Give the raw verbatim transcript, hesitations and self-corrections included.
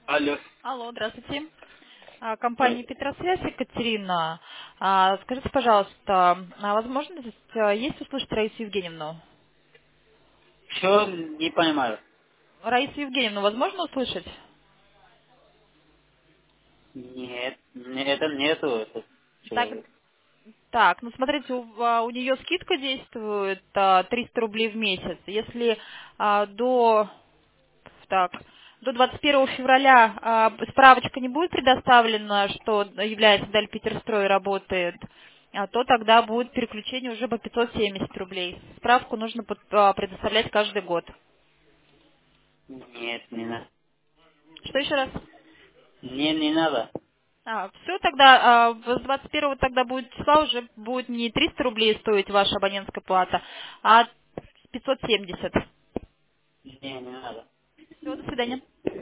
Алло. Алло, здравствуйте. А, Компания Здравствуйте. Петросвязь, Екатерина. А, Скажите, пожалуйста, а возможность а, есть услышать Раису Евгеньевну? Что не понимаю? Раису Евгеньевну возможно услышать? Нет, не- это нету этот Так, человек. так, ну смотрите, у, а, у нее скидка действует а, триста рублей в месяц. Если а, до Так, до двадцать первого февраля а, справочка не будет предоставлена, что является Даль Питерстрой и работает, а, то тогда будет переключение уже по пятьсот семьдесят рублей. Справку нужно под- а, предоставлять каждый год. Нет, не надо. Что еще раз? Не, не надо. А, все, тогда а, с двадцать первого тогда будет числа уже будет не триста рублей стоить ваша абонентская плата, а пятьсот семьдесят. Не, не надо. Все, до свидания.